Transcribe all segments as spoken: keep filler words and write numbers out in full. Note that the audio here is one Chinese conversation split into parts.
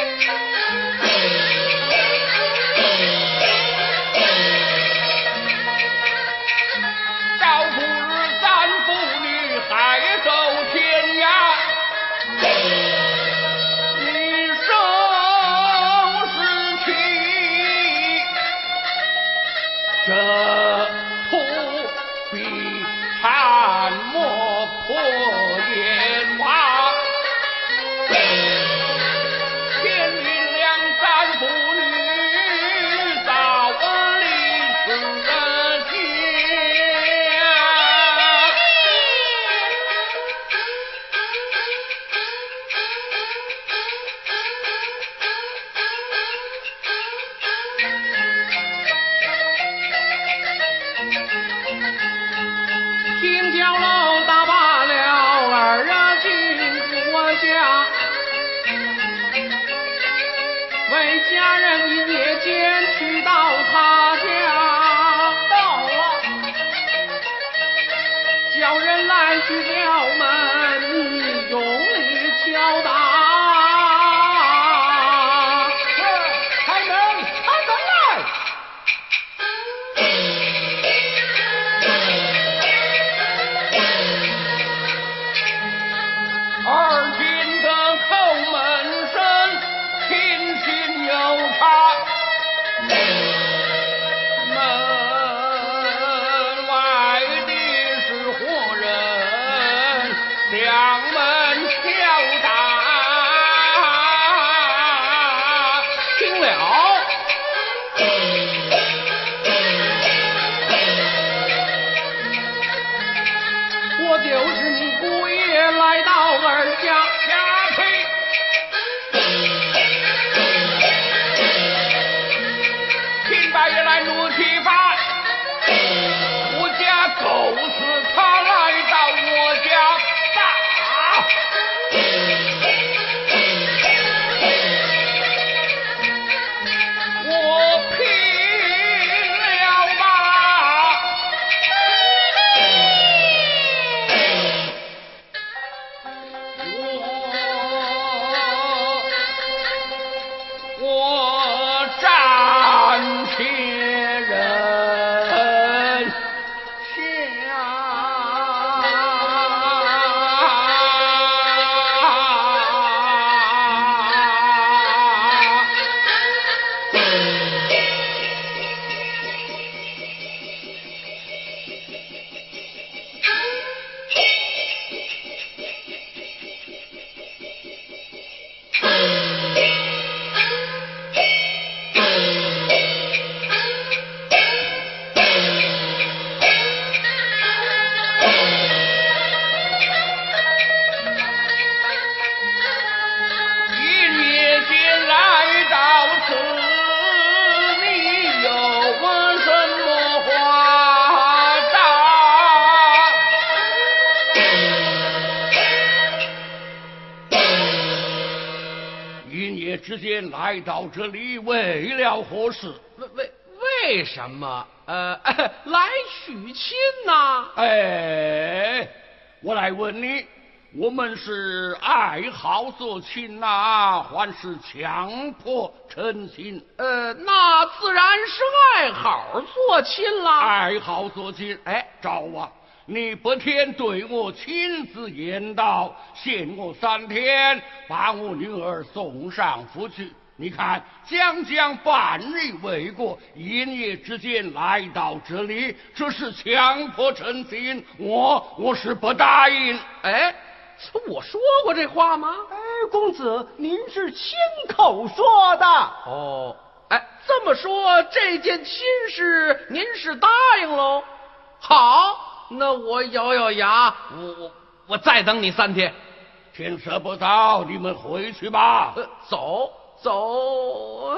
之间来到这里为了何事？ 为为为什么？呃，来娶亲呐、 啊？哎，我来问你，我们是爱好做亲呐、啊，还是强迫成亲？ 呃，那自然是爱好做亲啦。 爱好做亲，哎，赵啊！你不天对我亲自言道，限我三天，把我女儿送上府去。你看，将将半日未过，一夜之间来到这里，这是强迫成亲，我我是不答应。 哎，我说过这话吗？ 哎，公子，您是亲口说的。 哦，哎，这么说，这件亲事您是答应喽？好。那我咬咬牙，我我我再等你三天。 天色不早，你们回去吧。 呃、走走，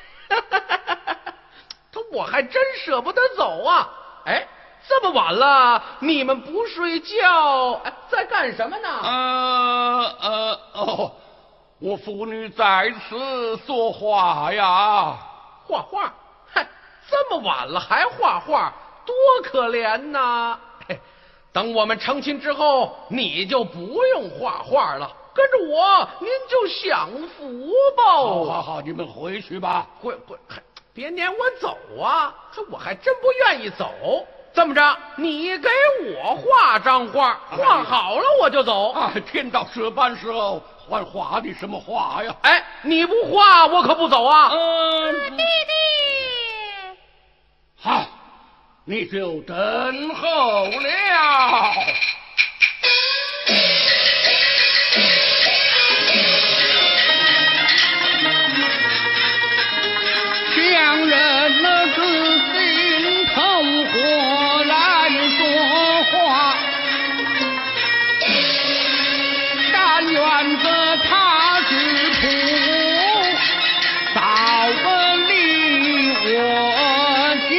他我还真舍不得走啊！哎，这么晚了，你们不睡觉，哎，在干什么呢？ 呃呃哦，我父女在此作画呀。 画画？嗨，这么晚了还画画，多可怜呐！等我们成亲之后，你就不用画画了， 跟着我，您就享福吧。 好好好，你们回去吧。 回回，还别撵我走啊！这我还真不愿意走。这么着，你给我画张画，画好了我就走。 啊，天到这般时候，还画的什么画呀？ 哎，你不画，我可不走啊！ 嗯， 弟弟， 好，你就等候了。两人那自心同伙来说话，但愿这他之徒早个离我家。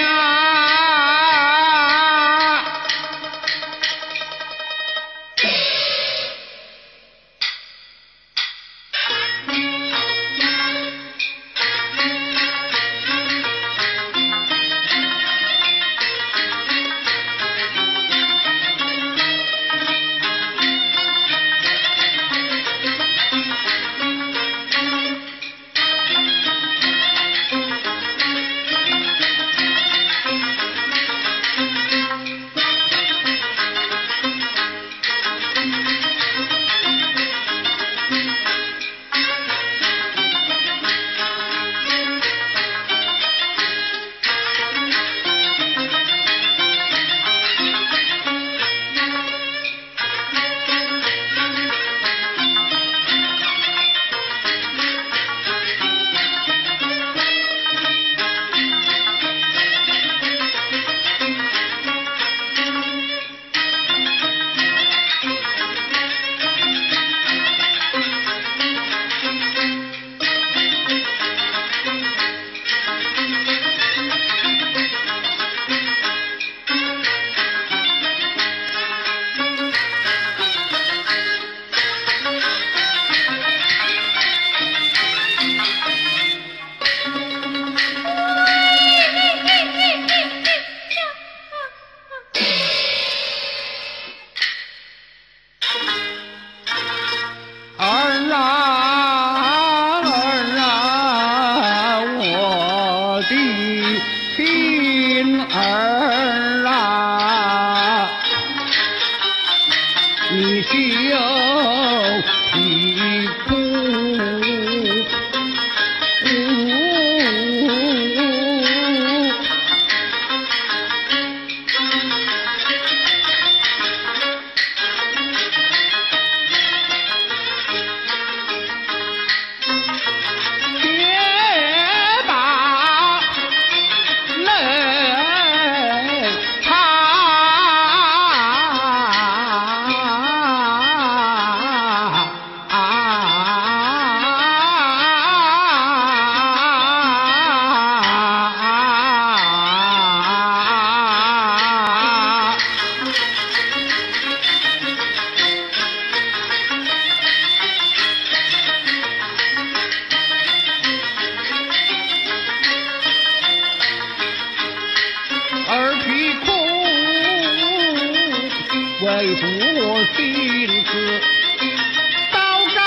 为父心思到账，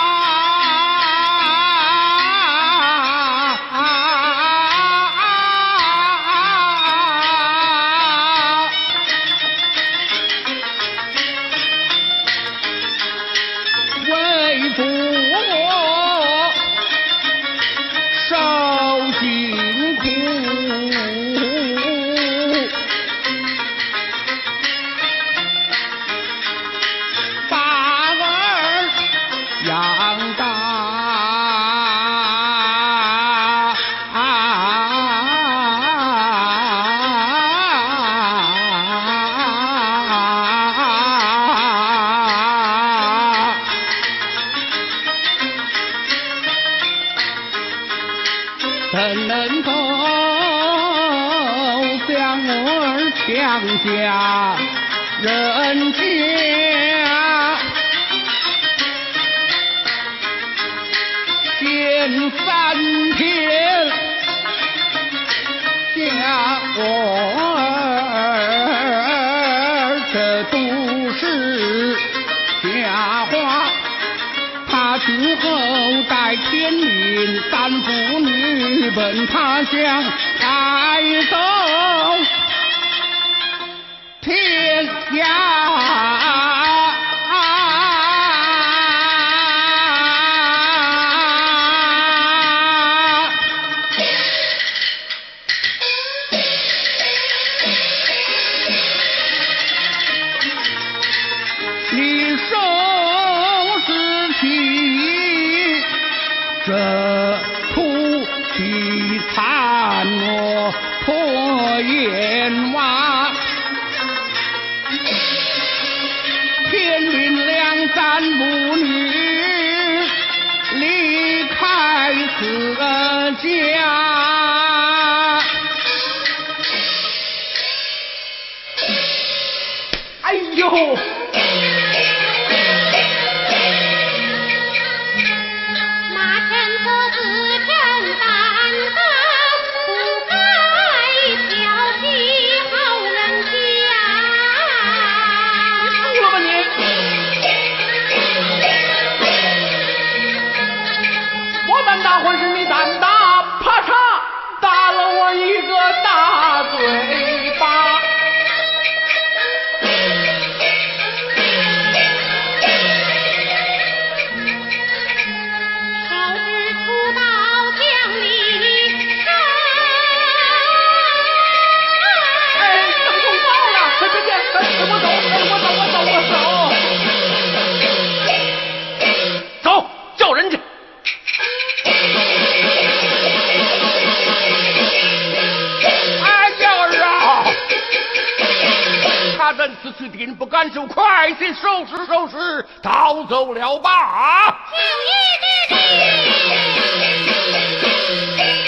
为父受辛苦。养大怎能够将我儿强加人家？前三天嫁我儿，这都是假话。 奔他乡，开走天下。你收拾起这土地残落破檐瓦，天命两三母女离开此家。 哎呦！ 大婚是你胆大，啪嚓打了我一个大嘴巴。 手指出刀将你杀。 哎，等用刀了，快别别，我走，我走，我走，我走，走，叫人去。 他人此去定不敢受，快些收拾收拾，逃走了吧！ 就一弟弟。